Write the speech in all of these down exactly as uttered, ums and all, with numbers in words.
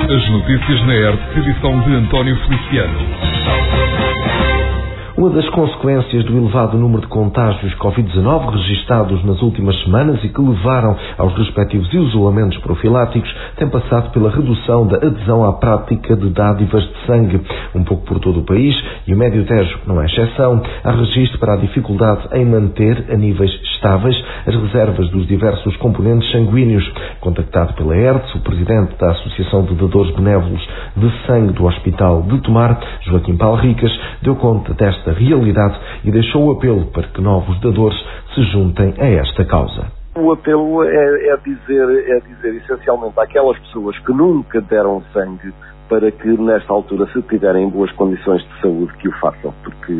As notícias na R T P, edição de António Feliciano. Uma das consequências do elevado número de contágios covid dezanove registados nas últimas semanas e que levaram aos respectivos isolamentos profiláticos tem passado pela redução da adesão à prática de dádivas de sangue. Um pouco por todo o país, e o Médio Tejo não é exceção, há registro para a dificuldade em manter a níveis estáveis as reservas dos diversos componentes sanguíneos. Contactado pela R T S, o presidente da Associação de Dadores Benévolos de Sangue do Hospital de Tomar, Joaquim Paulo Ricas, deu conta desta realidade e deixou o apelo para que novos dadores se juntem a esta causa. O apelo é, é, dizer, é dizer essencialmente àquelas pessoas que nunca deram sangue para que nesta altura, se tiverem boas condições de saúde, que o façam, porque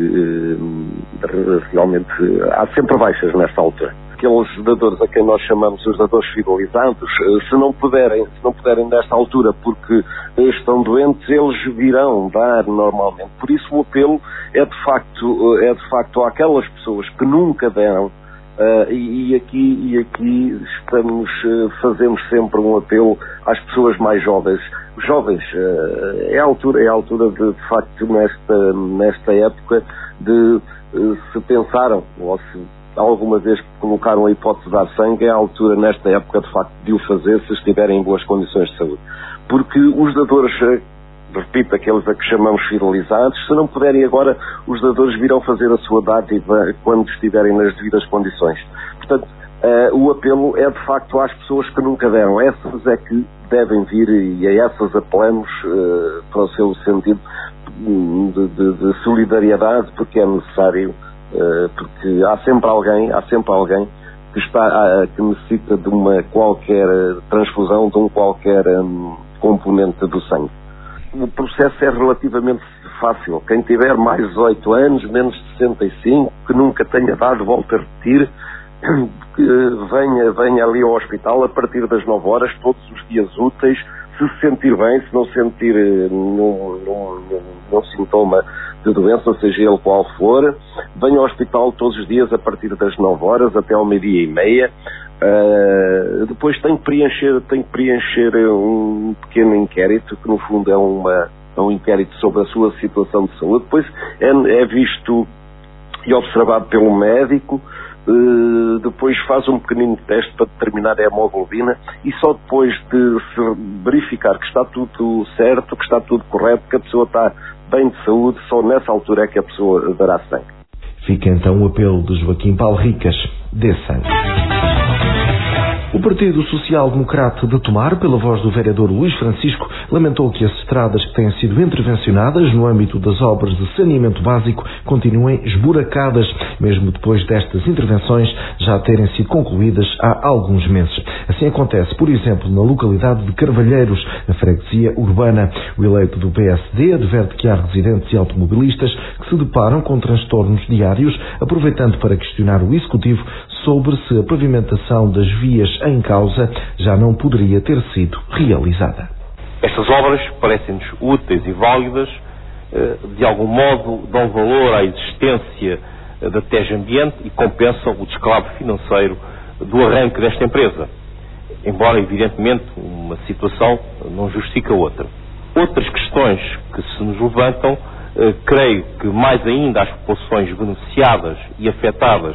eh, realmente há sempre baixas nesta altura. Aqueles dadores a quem nós chamamos os dadores fidelizados, se não puderem, se não puderem nesta altura porque estão doentes, eles virão dar normalmente. Por isso o apelo é de facto, é de facto àquelas pessoas que nunca deram, uh, e, e, aqui, e aqui estamos, uh, fazemos sempre um apelo às pessoas mais jovens. Os jovens, uh, é a altura, é a altura de, de facto nesta, nesta época de uh, se pensaram, ou se alguma vez colocaram a hipótese de dar sangue, é a altura nesta época de facto de o fazer se estiverem em boas condições de saúde. Porque os dadores, repito, aqueles a que chamamos fidelizados, se não puderem agora, os dadores virão fazer a sua dádiva quando estiverem nas devidas condições. Portanto, uh, o apelo é de facto às pessoas que nunca deram. Essas é que devem vir e a essas apelamos uh, para o seu sentido de, de, de solidariedade, porque é necessário. Uh, porque há sempre alguém, há sempre alguém que, está, uh, que necessita de uma qualquer transfusão, de um qualquer um, componente do sangue. O processo é relativamente fácil. Quem tiver mais de dezoito anos, menos de sessenta e cinco, que nunca tenha dado, volta a repetir, que venha, venha ali ao hospital a partir das nove horas, todos os dias úteis, se se sentir bem, se não sentir nenhum, nenhum, nenhum sintoma de doença, seja ele qual for, venha ao hospital todos os dias a partir das nove horas até ao meio-dia e meia. Uh, depois tem que preencher, tem que preencher um pequeno inquérito, que no fundo é, uma, é um inquérito sobre a sua situação de saúde. Depois é, é visto e observado pelo médico. Uh, depois faz um pequenino teste para determinar a hemoglobina e só depois de se verificar que está tudo certo, que está tudo correto, que a pessoa está bem de saúde, só nessa altura é que a pessoa dará sangue. Fica então o apelo de Joaquim Paulo Ricas: dê sangue. O Partido Social Democrata de Tomar, pela voz do vereador Luís Francisco, lamentou que as estradas que têm sido intervencionadas no âmbito das obras de saneamento básico continuem esburacadas, mesmo depois destas intervenções já terem sido concluídas há alguns meses. Assim acontece, por exemplo, na localidade de Carvalheiros, na freguesia urbana. O eleito do P S D adverte que há residentes e automobilistas que se deparam com transtornos diários, aproveitando para questionar o Executivo sobre se a pavimentação das vias em causa já não poderia ter sido realizada. Estas obras parecem-nos úteis e válidas, de algum modo dão valor à existência da Tejo Ambiente e compensam o descalabro financeiro do arranque desta empresa, embora evidentemente uma situação não justifique a outra. Outras questões que se nos levantam, creio que mais ainda as populações beneficiadas e afetadas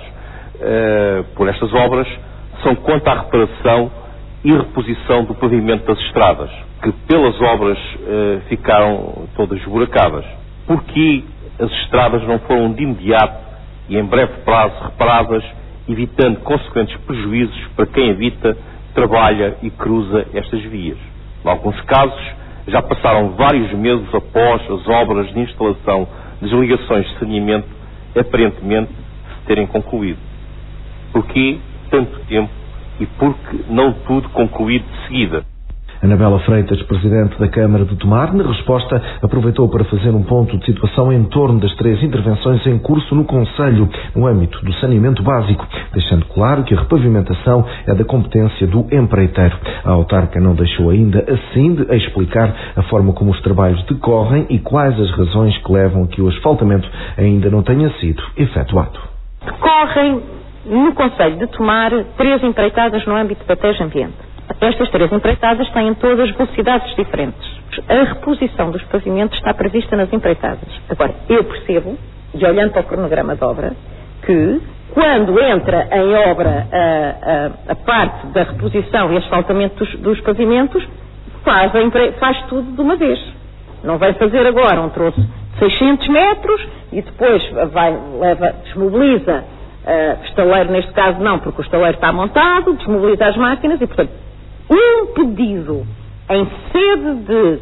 por estas obras, são quanto à reparação e reposição do pavimento das estradas, que pelas obras eh, ficaram todas esburacadas. Porque as estradas não foram de imediato e em breve prazo reparadas, evitando consequentes prejuízos para quem habita, trabalha e cruza estas vias. Em alguns casos, já passaram vários meses após as obras de instalação das ligações de saneamento aparentemente se terem concluído. Porquê tanto tempo e porque não tudo concluído de seguida? Anabela Freitas, presidente da Câmara de Tomar, na resposta, aproveitou para fazer um ponto de situação em torno das três intervenções em curso no Concelho, no âmbito do saneamento básico, deixando claro que a repavimentação é da competência do empreiteiro. A autarca não deixou ainda assim de explicar a forma como os trabalhos decorrem e quais as razões que levam a que o asfaltamento ainda não tenha sido efetuado. Decorrem no Concelho de Tomar três empreitadas no âmbito da Tejo Ambiente. Estas três empreitadas têm todas velocidades diferentes. A reposição dos pavimentos está prevista nas empreitadas. Agora, eu percebo, e olhando para o cronograma de obra, que quando entra em obra a, a, a parte da reposição e asfaltamento dos, dos pavimentos, faz, a empre... faz tudo de uma vez. Não vai fazer agora um troço de seiscentos metros e depois vai, leva, desmobiliza uh, o estaleiro, neste caso não, porque o estaleiro está montado, desmobiliza as máquinas e, portanto, um pedido em sede de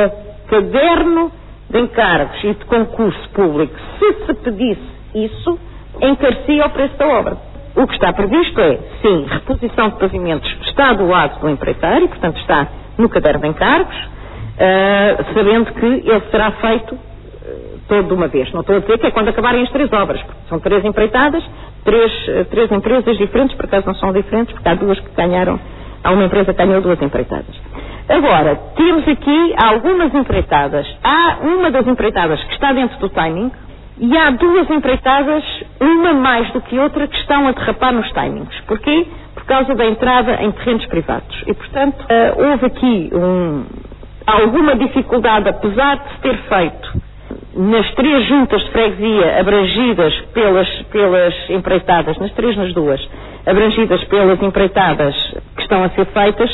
caderno de encargos e de concurso público, se se pedisse isso, encarecia o preço da obra. O que está previsto é, sim, reposição de pavimentos está do lado do empreiteiro e, portanto, está no caderno de encargos, uh, sabendo que ele será feito uh, todo de uma vez. Não estou a dizer que é quando acabarem as três obras, porque são três empreitadas, três, uh, três empresas diferentes, por acaso não são diferentes, porque há duas que ganharam, há uma empresa que ganhou duas empreitadas. Agora, temos aqui algumas empreitadas. Há uma das empreitadas que está dentro do timing, e há duas empreitadas, uma mais do que outra, que estão a derrapar nos timings. Porquê? Por causa da entrada em terrenos privados. E, portanto, uh, houve aqui um, alguma dificuldade, apesar de se ter feito nas três juntas de freguesia abrangidas pelas, pelas empreitadas, nas três, nas duas, abrangidas pelas empreitadas que estão a ser feitas.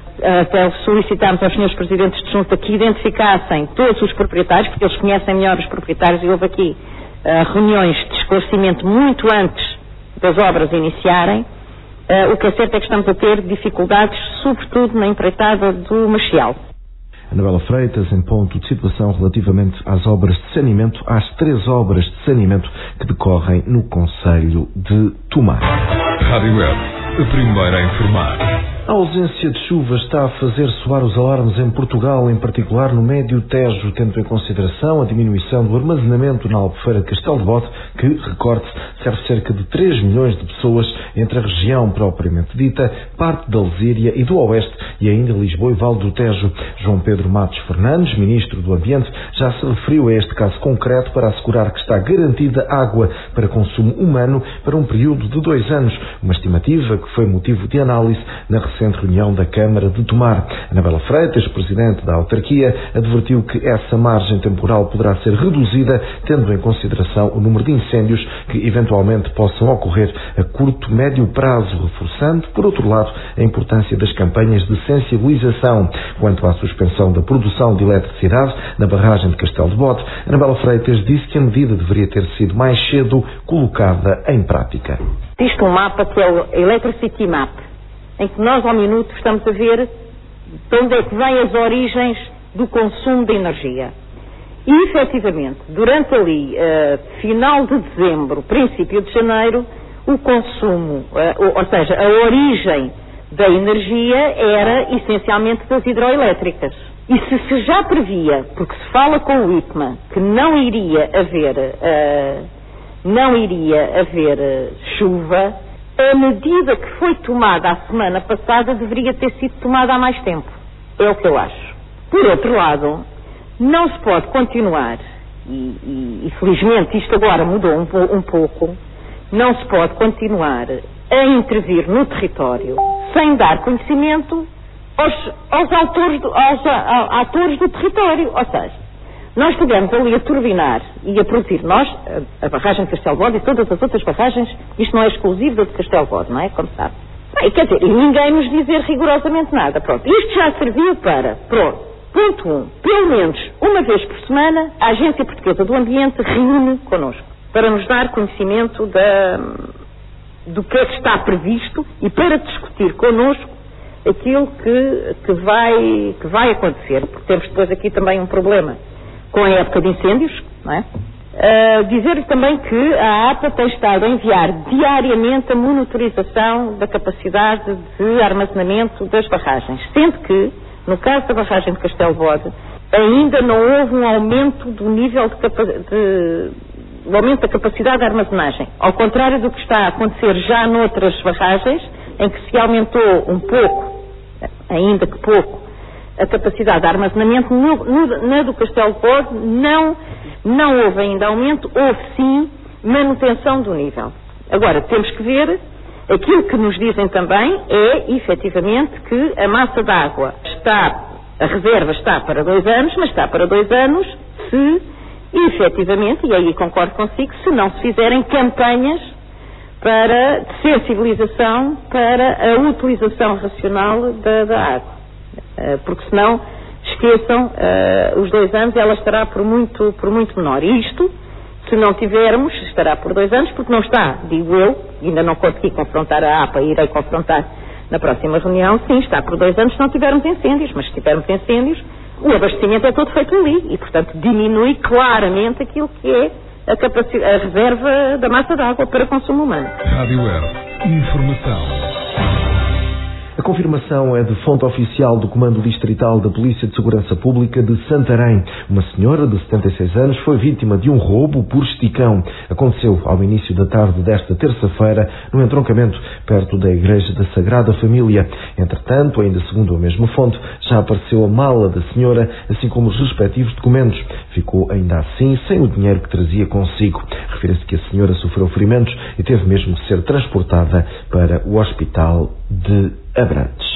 Até solicitámos aos senhores presidentes de junta que identificassem todos os proprietários, porque eles conhecem melhor os proprietários, e houve aqui uh, reuniões de esclarecimento muito antes das obras iniciarem. Uh, o que é certo é que estamos a ter dificuldades, sobretudo na empreitada do Machial. Anabela Freitas, em ponto de situação relativamente às obras de saneamento, às três obras de saneamento que decorrem no concelho de Tomar. Rádio Web, a primeira a informar. A ausência de chuva está a fazer soar os alarmes em Portugal, em particular no Médio Tejo, tendo em consideração a diminuição do armazenamento na Albufeira de Castelo de Bode, que, recorde, serve cerca de três milhões de pessoas entre a região propriamente dita, parte da Lesíria e do Oeste, e ainda Lisboa e Vale do Tejo. João Pedro Matos Fernandes, Ministro do Ambiente, já se referiu a este caso concreto para assegurar que está garantida água para consumo humano para um período de dois anos, uma estimativa que foi motivo de análise na recente reunião da Câmara de Tomar. Anabela Freitas, Presidente da autarquia, advertiu que essa margem temporal poderá ser reduzida, tendo em consideração o número de incêndios que eventualmente possam ocorrer a curto, médio prazo, reforçando, por outro lado, a importância das campanhas de sensibilização. Quanto à suspensão da produção de eletricidade na barragem de Castelo de Bode, Anabela Freitas disse que a medida deveria ter sido mais cedo colocada em prática. Existe um mapa que é o Electricity Map, em que nós ao minuto estamos a ver de onde é que vêm as origens do consumo de energia. E, efetivamente, durante ali, uh, final de dezembro, princípio de janeiro, o consumo, uh, ou seja, a origem da energia era essencialmente das hidroelétricas. E se se já previa, porque se fala com o I P M A, que não iria haver, uh, não iria haver uh, chuva, a medida que foi tomada a semana passada deveria ter sido tomada há mais tempo. É o que eu acho. Por outro lado, não se pode continuar, e, e, e felizmente isto agora mudou um, um pouco, não se pode continuar a intervir no território sem dar conhecimento aos, aos, autores, do, aos a, a, atores do território. Ou seja, nós estivemos ali a turbinar e a produzir, nós, a, a barragem de Castelo de Bode e todas as outras barragens, isto não é exclusivo da de Castelo de Bode, não é? Como sabe. Bem, quer dizer, e ninguém nos dizer rigorosamente nada. Pronto, isto já serviu para, pronto, ponto um, pelo menos uma vez por semana, a Agência Portuguesa do Ambiente reúne connosco para nos dar conhecimento da, do que é que está previsto e para discutir connosco aquilo que, que, vai, que vai acontecer, porque temos depois aqui também um problema com a época de incêndios, não é? Uh, dizer-lhe também que a APA tem estado a enviar diariamente a monitorização da capacidade de armazenamento das barragens, sendo que, no caso da barragem de Castelo de Bode, ainda não houve um aumento do nível de, capa de o aumento da capacidade de armazenagem, ao contrário do que está a acontecer já noutras barragens, em que se aumentou um pouco, ainda que pouco, a capacidade de armazenamento. No, no, na do Castelo de Bode não, não houve ainda aumento, houve sim manutenção do nível. Agora, temos que ver Aquilo que nos dizem também é, efetivamente, que a massa d'água está, a reserva está para dois anos, mas está para dois anos se, efetivamente, e aí concordo consigo, se não se fizerem campanhas para, de sensibilização para a utilização racional da, da água. Porque senão, esqueçam, uh, os dois anos ela estará por muito, por muito menor. E isto, se não tivermos, estará por dois anos, porque não está, digo eu, ainda não consegui confrontar a APA, irei confrontar na próxima reunião, sim, está por dois anos se não tivermos incêndios, mas se tivermos incêndios, o abastecimento é todo feito ali e, portanto, diminui claramente aquilo que é a, capacidade, a reserva da massa de água para consumo humano. Rádio Web, informação. A confirmação é de fonte oficial do Comando Distrital da Polícia de Segurança Pública de Santarém. Uma senhora de setenta e seis anos foi vítima de um roubo por esticão. Aconteceu ao início da tarde desta terça-feira, no entroncamento perto da Igreja da Sagrada Família. Entretanto, ainda segundo a mesma fonte, já apareceu a mala da senhora, assim como os respectivos documentos. Ficou ainda assim sem o dinheiro que trazia consigo. Refere-se que a senhora sofreu ferimentos e teve mesmo de ser transportada para o Hospital de Abrantes.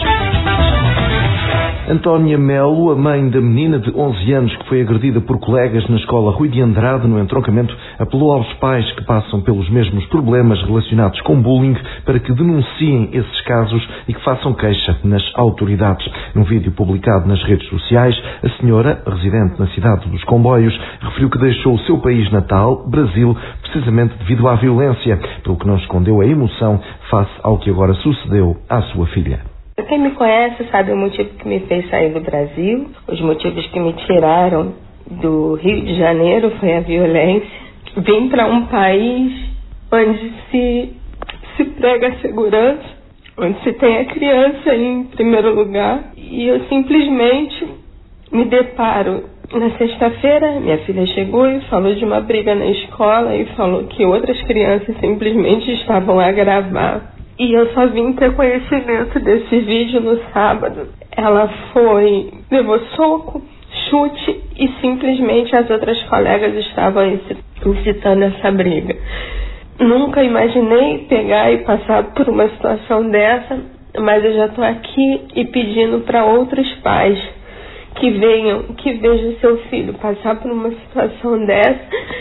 Antónia Melo, a mãe da menina de onze anos que foi agredida por colegas na escola Rui de Andrade, no entroncamento, apelou aos pais que passam pelos mesmos problemas relacionados com bullying para que denunciem esses casos e que façam queixa nas autoridades. Num vídeo publicado nas redes sociais, a senhora, residente na cidade dos Comboios, referiu que deixou o seu país natal, Brasil, precisamente devido à violência, pelo que não escondeu a emoção face ao que agora sucedeu à sua filha. Quem me conhece sabe o motivo que me fez sair do Brasil, os motivos que me tiraram do Rio de Janeiro foi a violência. Vim para um país onde se, se prega a segurança, onde se tem a criança em primeiro lugar, e eu simplesmente me deparo. Na sexta-feira, minha filha chegou e falou de uma briga na escola e falou que outras crianças simplesmente estavam a gravar. E eu só vim ter conhecimento desse vídeo no sábado. Ela foi, levou soco, chute e simplesmente as outras colegas estavam incitando essa briga. Nunca imaginei pegar e passar por uma situação dessa, mas eu já estou aqui e pedindo para outros pais que venham, que vejam seu filho passar por uma situação dessa,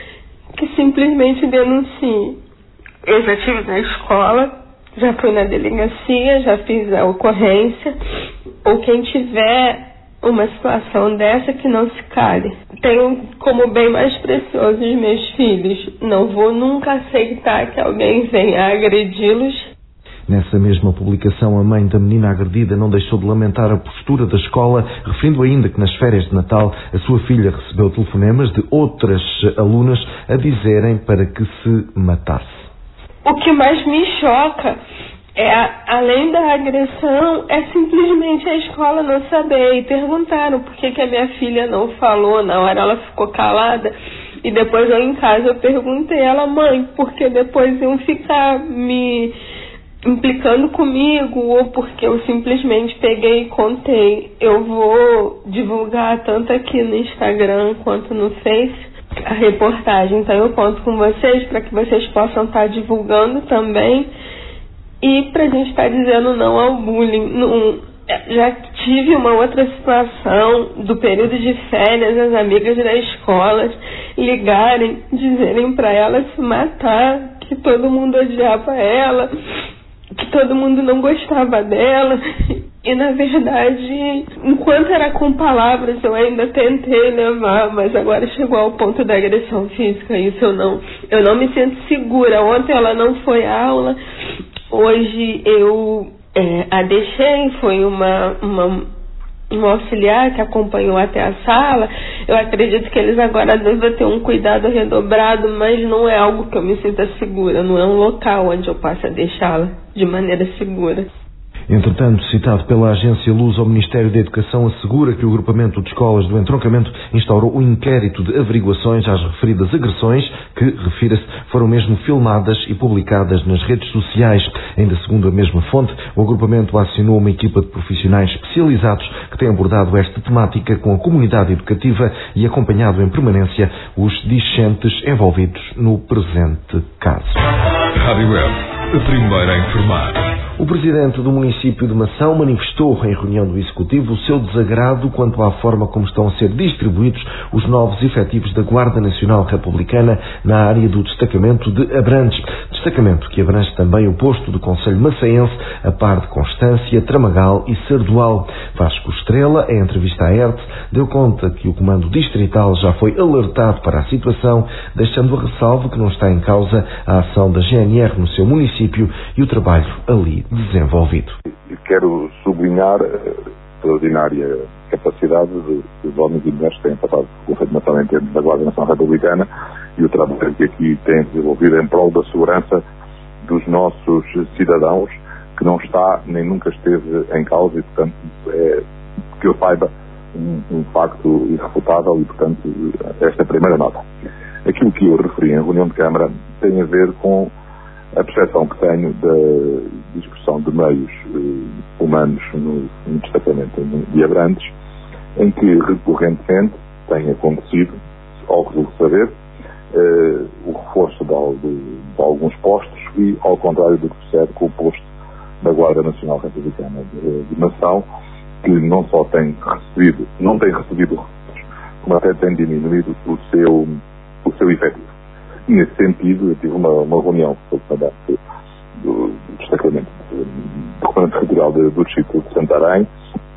que simplesmente denunciem. Eu já estive na escola, já fui na delegacia, já fiz a ocorrência, ou quem tiver uma situação dessa que não se cale. Tenho como bem mais precioso os meus filhos. Não vou nunca aceitar que alguém venha agredi-los. Nessa mesma publicação, a mãe da menina agredida não deixou de lamentar a postura da escola, referindo ainda que nas férias de Natal a sua filha recebeu telefonemas de outras alunas a dizerem para que se matasse. O que mais me choca é, além da agressão, é simplesmente a escola não saber. E perguntaram por que, que a minha filha não falou. Na hora ela ficou calada. E depois eu em casa eu perguntei a ela, mãe, porque depois iam ficar me implicando comigo, ou porque eu simplesmente peguei e contei. Eu vou divulgar tanto aqui no Instagram quanto no Face a reportagem, então eu conto com vocês para que vocês possam estar divulgando também e para a gente estar dizendo não ao bullying. Não, já tive uma outra situação do período de férias, as amigas da escola ligarem, dizerem para ela se matar, que todo mundo odiava ela, que todo mundo não gostava dela. E, na verdade, enquanto era com palavras, eu ainda tentei levar, mas agora chegou ao ponto da agressão física. Isso eu não, eu não me sinto segura. Ontem ela não foi à aula, hoje eu é, a deixei, foi uma, uma, um auxiliar que acompanhou até a sala. Eu acredito que eles agora devem ter um cuidado redobrado, mas não é algo que eu me sinta segura, não é um local onde eu possa deixá-la de maneira segura. Entretanto, citado pela agência Luz, o Ministério da Educação assegura que o agrupamento de escolas do entroncamento instaurou um inquérito de averiguações às referidas agressões, que, refira-se, foram mesmo filmadas e publicadas nas redes sociais. Ainda segundo a mesma fonte, o agrupamento acionou uma equipa de profissionais especializados que tem abordado esta temática com a comunidade educativa e acompanhado em permanência os discentes envolvidos no presente caso. Rádio Web, a primeira a informar. O presidente do município de Mação manifestou em reunião do Executivo o seu desagrado quanto à forma como estão a ser distribuídos os novos efetivos da Guarda Nacional Republicana na área do destacamento de Abrantes. Destacamento que abrange também o posto do Conselho Maçaense, a par de Constância, Tramagal e Sardual. Vasco Estrela, em entrevista à E R T, deu conta que o Comando Distrital já foi alertado para a situação, deixando a ressalva que não está em causa a ação da G N R no seu município e o trabalho ali desenvolvido. Quero sublinhar a extraordinária capacidade dos homens e mulheres que têm passado por confirmação em termos da Guarda Nacional Republicana e o trabalho que aqui têm desenvolvido em prol da segurança dos nossos cidadãos, que não está nem nunca esteve em causa e, portanto, é, que eu saiba, um, um facto irrefutável e, portanto, esta é a primeira nota. Aquilo que eu referi em reunião de Câmara tem a ver com a percepção que tenho da discussão de meios eh, humanos no, no destacamento de Abrantes, em que recorrentemente tem acontecido, ao que julgo saber, eh, o reforço de, de, de alguns postos e, ao contrário do que sucede com o posto da Guarda Nacional Republicana de, de Mação, que não só tem recebido, não tem recebido recursos, como até tem diminuído o seu, o seu efetivo. E, nesse sentido, eu tive uma, uma reunião com o comandante do, do destacamento do comandante territorial do, do Distrito de Santarém,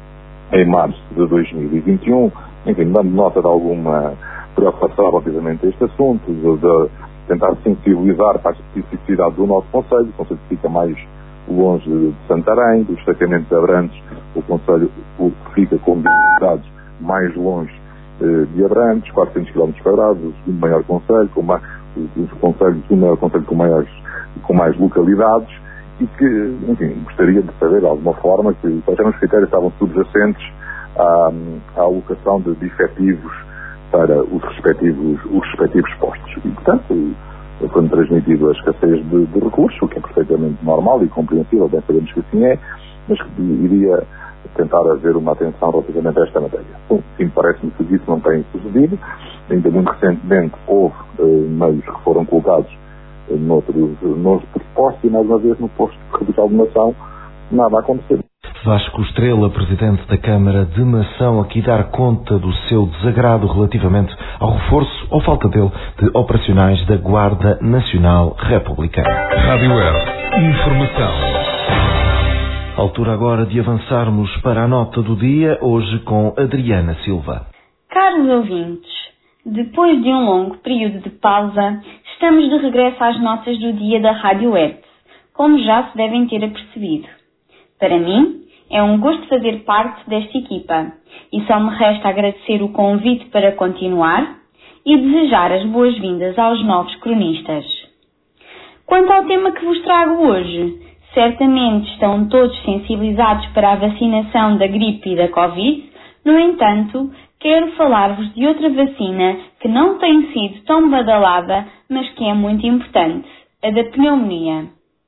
em março de dois mil e vinte e um, enfim, dando nota de alguma preocupação relativamente a este assunto, de, de tentar sensibilizar para a especificidade do nosso concelho. O concelho fica mais longe de Santarém, do destacamento de Abrantes, o concelho fica com dificuldades mais longe eh, de Abrantes, quatrocentos quilómetros quadrados, o segundo maior concelho, com mais os conselhos, o maior conselho com, maiores, com mais localidades, e que, enfim, gostaria de saber de alguma forma que quais eram os critérios que estavam subjacentes à, à alocação de, de efetivos para os respectivos, os respectivos postos. E, portanto, foi-me transmitido a escassez de, de recursos, o que é perfeitamente normal e compreensível, bem sabemos que assim é, mas que iria tentar haver uma atenção relativamente a esta matéria. Bom, sim, parece-me que isso não tem sucedido. Ainda muito recentemente houve eh, meios que foram colocados eh, noutros, noutros pressupostos e, mais uma vez, no posto de radical de Mação, nada a acontecer. Vasco Estrela, presidente da Câmara de Mação, aqui dar conta do seu desagrado relativamente ao reforço ou falta dele de operacionais da Guarda Nacional Republicana. Rádio E R T, informação. Altura agora de avançarmos para a nota do dia, hoje com Adriana Silva. Caros ouvintes, depois de um longo período de pausa, estamos de regresso às notas do dia da Rádio E R T, como já se devem ter apercebido. Para mim, é um gosto fazer parte desta equipa e só me resta agradecer o convite para continuar e desejar as boas-vindas aos novos cronistas. Quanto ao tema que vos trago hoje, certamente estão todos sensibilizados para a vacinação da gripe e da Covid. No entanto, quero falar-vos de outra vacina que não tem sido tão badalada, mas que é muito importante, a da pneumonia.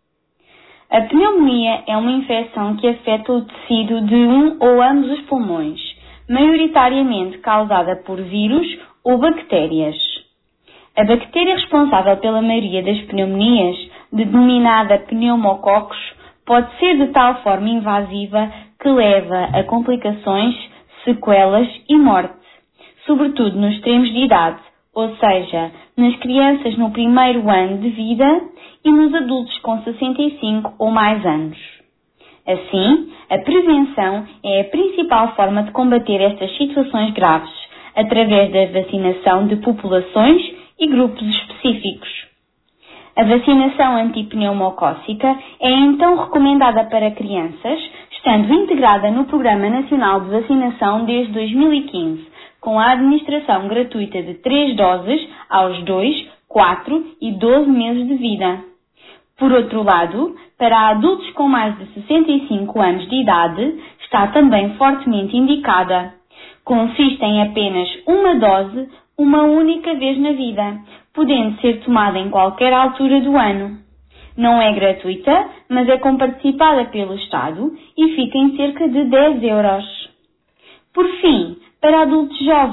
A pneumonia é uma infecção que afeta o tecido de um ou ambos os pulmões, maioritariamente causada por vírus ou bactérias. A bactéria responsável pela maioria das pneumonias, denominada pneumococos, pode ser de tal forma invasiva que leva a complicações, sequelas e morte, sobretudo nos extremos de idade, ou seja, nas crianças no primeiro ano de vida e nos adultos com sessenta e cinco ou mais anos. Assim, a prevenção é a principal forma de combater estas situações graves, através da vacinação de populações e grupos específicos. A vacinação antipneumocócica é então recomendada para crianças, estando integrada no Programa Nacional de Vacinação desde dois mil e quinze, com a administração gratuita de três doses aos dois, quatro e doze meses de vida. Por outro lado, para adultos com mais de sessenta e cinco anos de idade, está também fortemente indicada. Consiste em apenas uma dose, uma única vez na vida, podendo ser tomada em qualquer altura do ano. Não é gratuita, mas é comparticipada pelo Estado e fica em cerca de dez euros. Por fim, para adultos jovens,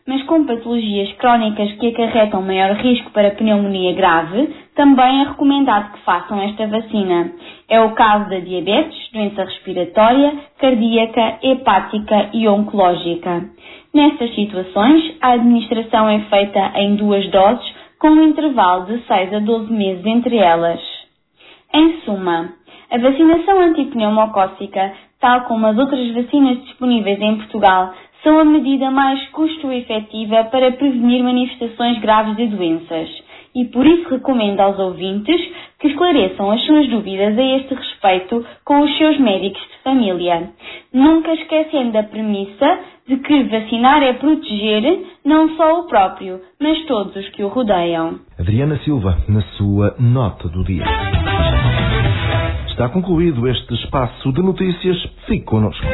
mas com patologias crónicas que acarretam maior risco para pneumonia grave, também é recomendado que façam esta vacina. É o caso da diabetes, doença respiratória, cardíaca, hepática e oncológica. Nestas situações, a administração é feita em duas doses, com um intervalo de seis a doze meses entre elas. Em suma, a vacinação antipneumocócica, tal como as outras vacinas disponíveis em Portugal, são a medida mais custo-efetiva para prevenir manifestações graves de doenças. E por isso recomendo aos ouvintes que esclareçam as suas dúvidas a este respeito com os seus médicos de família. Nunca esquecendo a premissa de que vacinar é proteger não só o próprio, mas todos os que o rodeiam. Adriana Silva, na sua nota do dia. Está concluído este espaço de notícias. Fique connosco.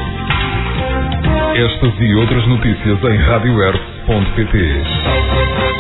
Estas e outras notícias em rádio erve ponto pt.